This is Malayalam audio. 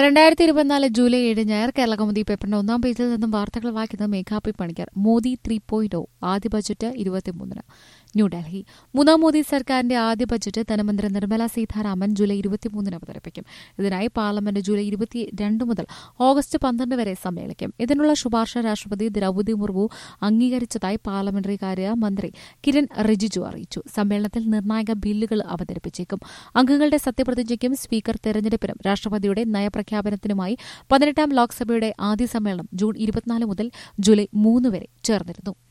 2024 ജൂലൈ 7 ഞായർ കേരളകൗമുദി പേപ്പറിന്റെ ഒന്നാം പേജിൽ നിന്നും വാർത്തകൾ വായിക്കുന്നത് മേഘാപി പണിക്കർ. മോദി 3.0 ആദ്യ ബജറ്റ് 23 ന്യൂഡൽഹി. മൂന്നാം മോദി സർക്കാരിന്റെ ആദ്യ ബജറ്റ് ധനമന്ത്രി നിർമ്മല സീതാരാമൻ ജൂലൈ 23 അവതരിപ്പിക്കും. ഇതിനായി പാർലമെന്റ് ജൂലൈ 22 മുതൽ ഓഗസ്റ്റ് 12 വരെ സമ്മേളിക്കും. ഇതിനുള്ള ശുപാർശ രാഷ്ട്രപതി ദ്രൗപദി മുർമു അംഗീകരിച്ചതായി പാർലമെന്ററി കാര്യ മന്ത്രി കിരൺ റിജിജു അറിയിച്ചു. സമ്മേളനത്തിൽ നിർണായക ബില്ലുകൾ അവതരിപ്പിച്ചേക്കും. അംഗങ്ങളുടെ സത്യപ്രതിജ്ഞയ്ക്കും സ്പീക്കർ തെരഞ്ഞെടുപ്പിനും രാഷ്ട്രപതിയുടെ നയപ്രഖ്യാപനത്തിനുമായി 18ാം ലോക്സഭയുടെ ആദ്യ സമ്മേളനം ജൂൺ 24 മുതൽ ജൂലൈ 3 വരെ ചേർന്നിരുന്നു.